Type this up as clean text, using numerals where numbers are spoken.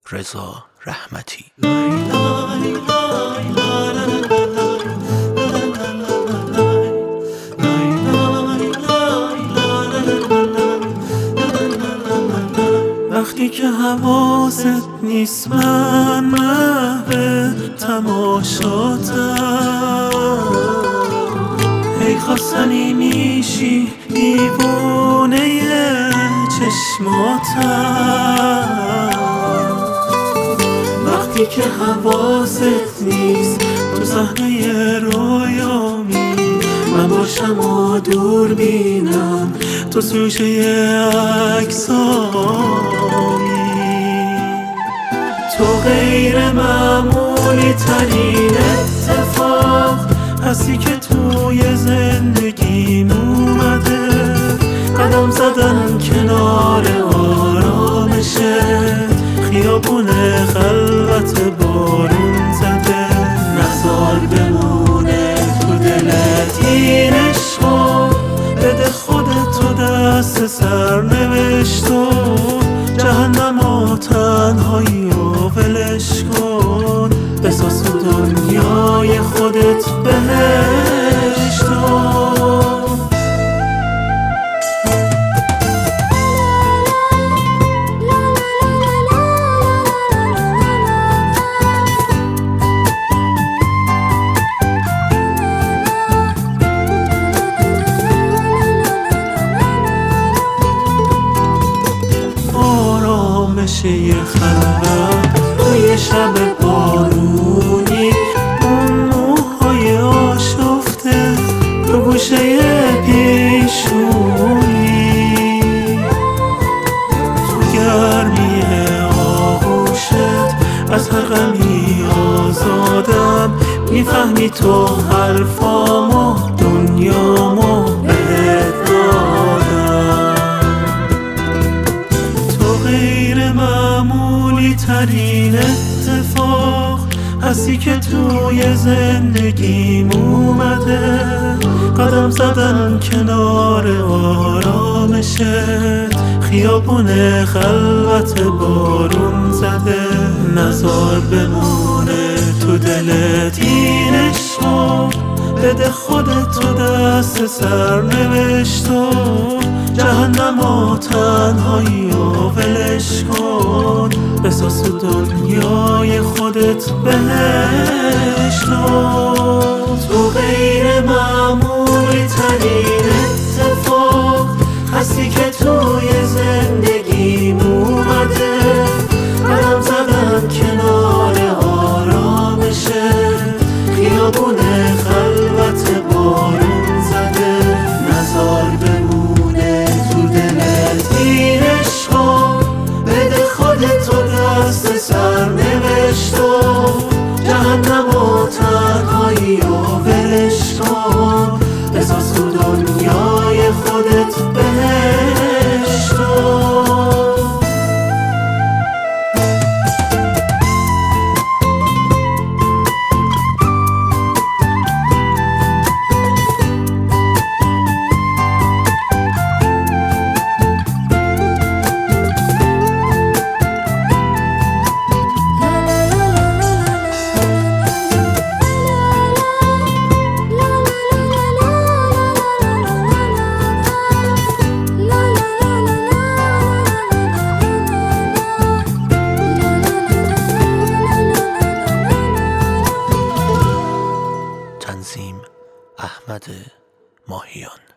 رضا رحمتی. وقتی که حواست نیست من محو تماشاتم، هی خواستنی میشی دیوونه چشماتم. وقتی که حواست نیست تو صحنه رویامی، من باشم و دور بینم تو سوژه عکسامی. تو غیر معمولی ترین اتفاق هستی که توی زندگیم اومده. قدم زدن کنار آرامشت، خیابون خلوت بارون زده. نزار بمونه تو دلت این عشقا، بده خودتو دست سرنوشتو. جهنم و تنهایی رو ولش کن، بساز تو دنیای خودت بهشتو. یه خلوت توی شب بارونی، اون موهای آشفته رو گوشه پیشونی. تو گرمی آغوشت از هر غمی آزادم، میفهمی تو حرفامو دنیامو بهت دادم. تو غیر معمولی ترین اتفاق هستی که توی زندگیم اومده. قدم زدن کنار آرامشت، خیابون خلوت بارون زده. نزار بمونه تو دلت این عشقا، بده خودتو دست سرنوشتو. جهنم و تنهایی رو ولش کن، بساز تو دنیای خودت بهشتو. تو غیر معمولی ترین اتفاق هستی که توی زندگیم اومده. قدم زدن کنار آرامشت، خیابون خلوت بارون زده. نزار بمونه تو دلت این عشقا، بده خودتو دست سرنوشتو. جهنم و تنهایی رو ولش کن، بساز تو دنیای خودت بهشتو. تنظیم احمد ماهیان.